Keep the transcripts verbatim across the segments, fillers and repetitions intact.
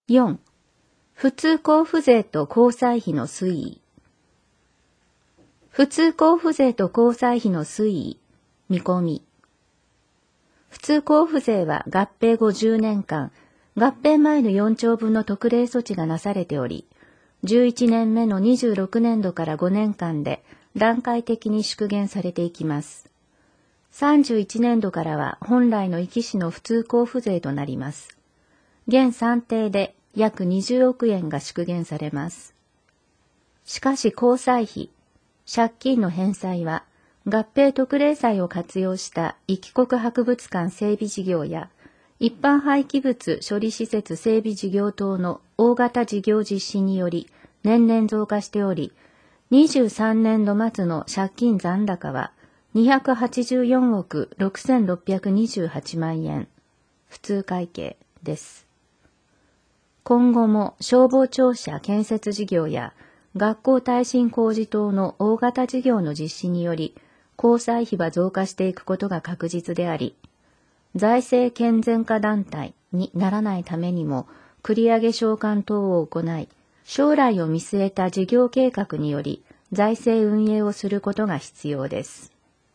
よん、普通交付税と交際費の推移。普通交付税と交際費の推移、見込み。普通交付税は合併後じゅうねんかん、合併前のよんちょうぶんの特例措置がなされており、じゅういちねんめのにじゅうろくねんどからごねんかんで段階的に縮減されていきます。さんじゅういちねんどからは本来の壱岐市の普通交付税となります。現算定で約にじゅうおくえんが縮減されます。しかし交際費、借金の返済は合併特例債を活用した壱岐国博物館整備事業や一般廃棄物処理施設整備事業等の大型事業実施により年々増加しており、にじゅうさんねんど末の借金残高はにひゃくはちじゅうよんおくろくせんろっぴゃくにじゅうはちまんえん、普通会計です。今後も消防庁舎建設事業や学校耐震工事等の大型事業の実施により、交際費は増加していくことが確実であり、財政健全化団体にならないためにも、繰り上げ償還等を行い、将来を見据えた事業計画により、財政運営をすることが必要です。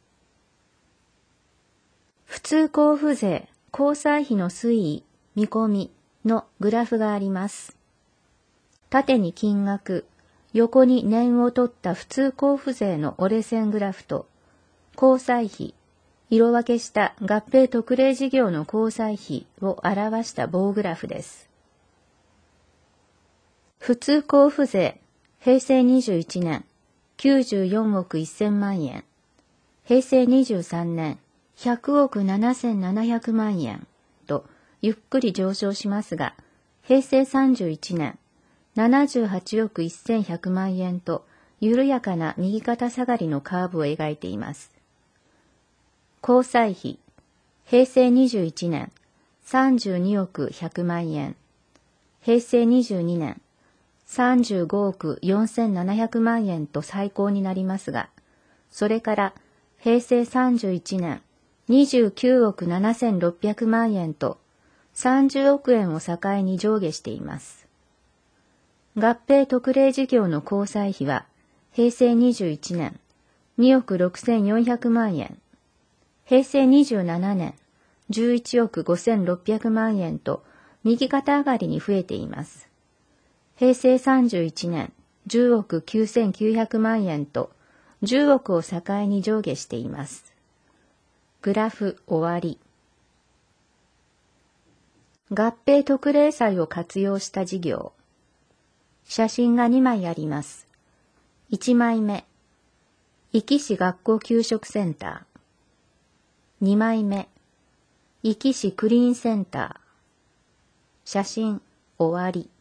普通交付税、交際費の推移、見込みのグラフがあります。縦に金額、横に年を取った普通交付税の折れ線グラフと、交際費、色分けした合併特例事業の交際費を表した棒グラフです。普通交付税、平成にじゅういちねん、きゅうじゅうよんおくせんまんえん、平成にじゅうさんねん、ひゃくおくななせんななひゃくまんえんとゆっくり上昇しますが、平成さんじゅういちねん、ななじゅうはちおくせんひゃくまんえんと緩やかな右肩下がりのカーブを描いています。交際費、平成にじゅういちねん、さんじゅうにおくひゃくまんえん、平成にじゅうにねん、さんじゅうごおくよんせんななひゃくまんえんと最高になりますが、それから平成さんじゅういちねん、にじゅうきゅうおくななせんろっぴゃくまんえんとさんじゅうおくえんを境に上下しています。合併特例事業の交際費は平成にじゅういちねん、におくろくせんよんひゃくまんえん、平成にじゅうななねん、じゅういちおくごせんろっぴゃくまんえんと右肩上がりに増えています。平成さんじゅういちねん、じゅうおくきゅうせんきゅうひゃくまんえんとじゅうおくを境に上下しています。グラフ終わり。合併特例債を活用した事業。写真がにまいあります。いちまいめ、壱岐市学校給食センター。にまいめ、壱岐市クリーンセンター。写真終わり。